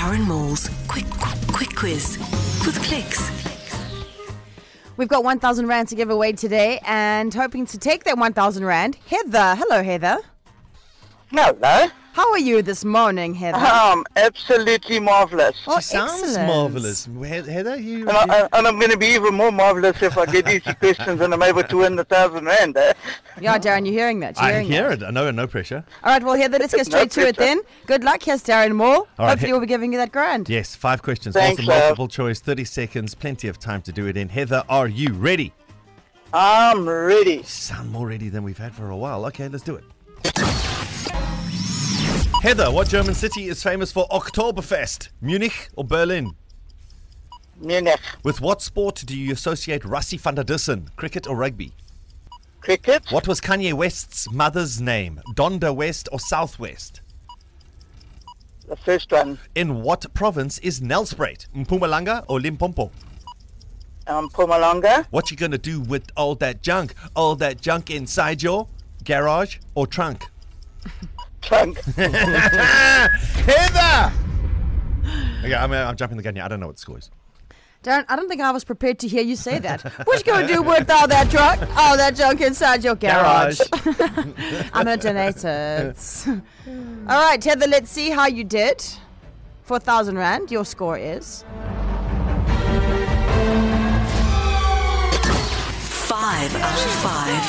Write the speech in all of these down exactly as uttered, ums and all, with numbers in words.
Darren Moore's Quick, Quick Quiz with Clicks. We've got one thousand Rand to give away today, and hoping to take that one thousand Rand, Heather. Hello, Heather. Hello. How are you this morning, Heather? Um, absolutely marvellous. Oh, She sounds excellent. marvellous. He- Heather, you... And, I, and I'm going to be even more marvellous if I get easy questions and I'm able to win the thousand rand. Eh? Yeah, Darren, you're hearing that. You're I hearing hear that. it. No, no pressure. All right, well, Heather, let's get No straight to it pressure. then. Good luck. Here's Darren Moore. All right, Hopefully He- we'll be giving you that grand. Yes, five questions. Thanks, also love. multiple choice, thirty seconds, plenty of time to do it in. Heather, are you ready? I'm ready. You sound more ready than we've had for a while. Okay, let's do it. Heather, what German city is famous for Oktoberfest? Munich or Berlin? Munich. With what sport do you associate Rassie van der Dussen? Cricket or rugby? Cricket. What was Kanye West's mother's name? Donda West or Southwest? The first one. In what province is Nelspruit? Mpumalanga or Limpopo? Um, Pumalanga. What you gonna do with all that junk? All that junk inside your garage or trunk? Trunk. Heather! Okay, I'm, I'm jumping the gun here. I don't know what the score is. Darren, I don't think I was prepared to hear you say that. What you going to do with all that junk? All that junk inside your garage? I'm going to donate it. All right, Heather, let's see how you did. For one thousand Rand, your score is... Five out of five.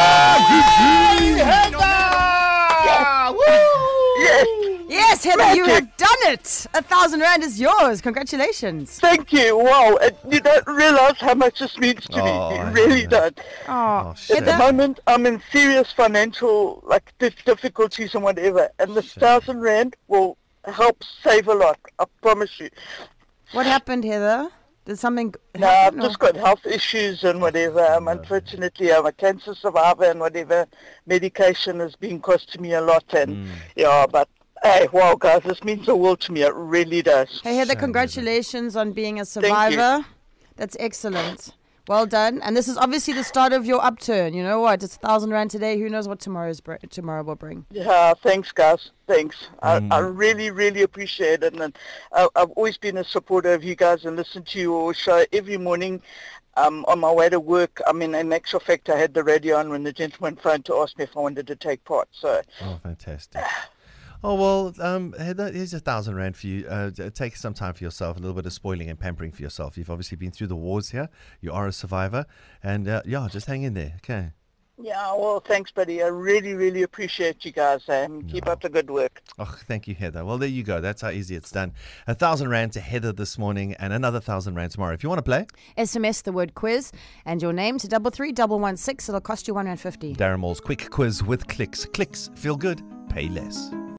Yes. Yes, Heather, you Magic. have done it. A thousand Rand is yours. Congratulations. Thank you. Wow. And you don't realize how much this means to Oh, me. I You really know. don't. Oh, Oh, At shit. the Heather, moment, I'm in serious financial like dif- difficulties and whatever, and the thousand rand will help save a lot. I promise you. what happened, Heather? Did something No, I've happen? just got health issues and whatever. Um, unfortunately, I'm a cancer survivor and whatever. Medication has been costing me a lot, and yeah, but hey, wow, guys, this means the world to me. It really does. Hey, Heather, Shame, congratulations on being a you. survivor. That's excellent. Well done. And this is obviously the start of your upturn. You know what? It's a thousand Rand today. Who knows what tomorrow's br- tomorrow will bring? Yeah, thanks, guys. Thanks. I, I really, really appreciate it. And I, I've always been a supporter of you guys and listen to your show every morning. Um, on my way to work, I mean, in actual fact, I had the radio on when the gentleman phoned to ask me if I wanted to take part. So, Oh, fantastic. Oh, well, um, Heather, here's a thousand rand for you. Uh, t- take some time for yourself, a little bit of spoiling and pampering for yourself. You've obviously been through the wars here. You are a survivor. And, uh, yeah, just hang in there, okay? yeah, well, thanks, buddy. I really, really appreciate you guys. Um, keep up the good work. Oh, thank you, Heather. Well, there you go. That's how easy it's done. A thousand rand to Heather this morning and another thousand rand tomorrow. If you want to play, S M S the word quiz and your name to double three double one six. It'll cost you one rand fifty. Darren Moore's Quick Quiz with Clicks. Clicks, feel good, pay less.